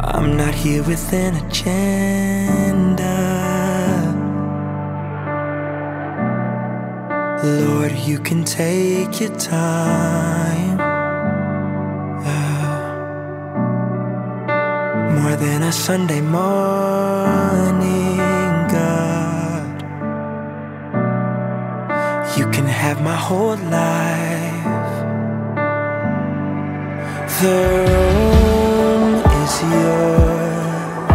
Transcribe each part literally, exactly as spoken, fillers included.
I'm not here with an agenda. Lord, you can take your time. uh, More than a Sunday morning, God. You can have my whole life. The room is yours.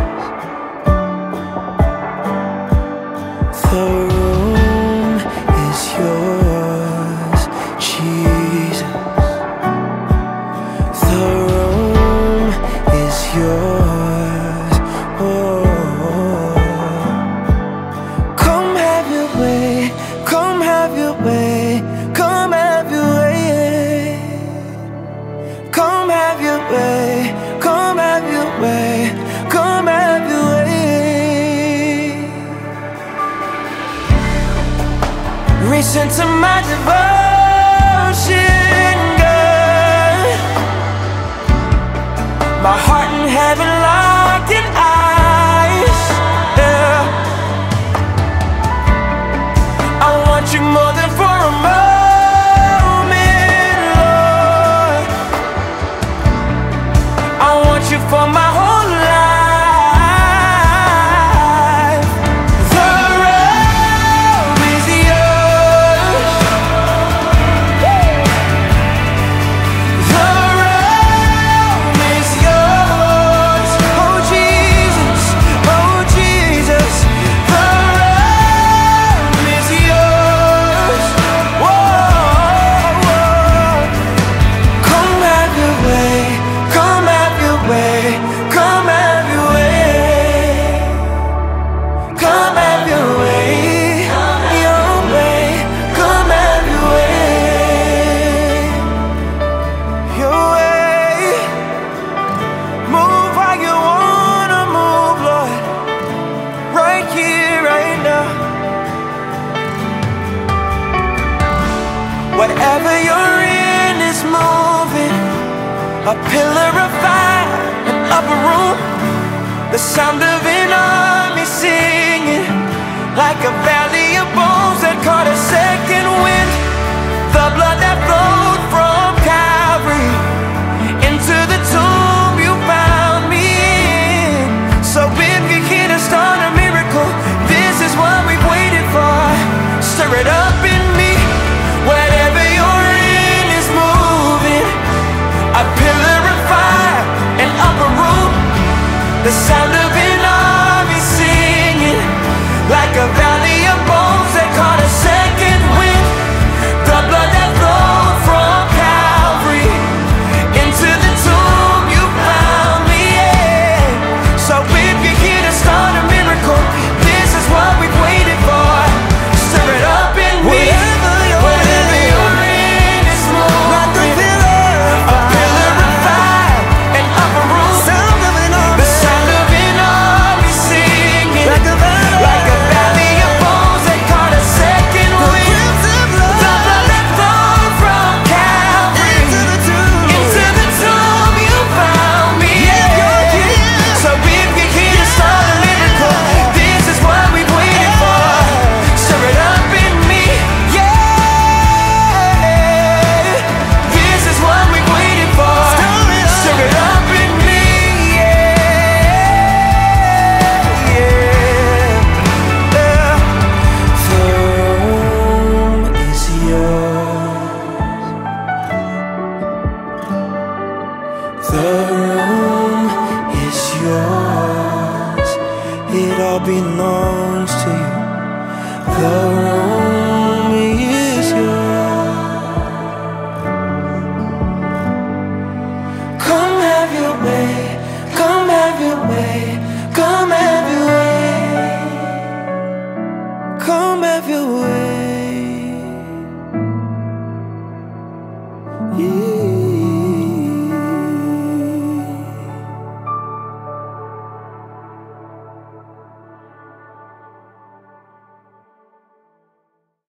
The room is yours, Jesus. The room is yours. Oh, come have your way, come have your way, come have your way. Come have your way, come have your way, come have your way. Listen to my devotion, God. My heart in heaven locked in eyes, yeah. I want you more than for a moment, Lord. I want you for my whole life. The road is yours. The road is yours. Oh Jesus, oh Jesus. The road is yours. Whoa, whoa. Come have your way, come have your way, come have your way, come have your way, your way, come have your way, your way. Move how you wanna move, Lord, right here, right now. Whatever you're in is moving. A pillar of fire, an upper room, the sound of an army singing, like a valley of bones that caught a second wind. The blood that flowed from Calvary into the tomb you found me in. So if you're here to start a miracle, this is what we've waited for. Stir it up in me. Whatever you're in is moving. A pillar of fire, an upper room, the sound of an army singing, like a valley of bones that caught a second wind. The blood that flowed from Calvary into the tomb you found me in. So if you're here to start a miracle, this is what we've waited for. Stir it up in me. Whatever you're in is moving. A pillar of fire, an upper room, the sound of an army singing, like a valley of bones that caught a second wind. The blood that flowed from Calvary into the tomb you found me in. So if you're here to start a miracle, this is what we've waited for. Stir it up in me, yeah. This is what we've waited for. Stir it up in me, yeah, yeah, yeah. The room is yours. The room is yours. It all belongs to you. The room is yours. Come have your way, come have your way,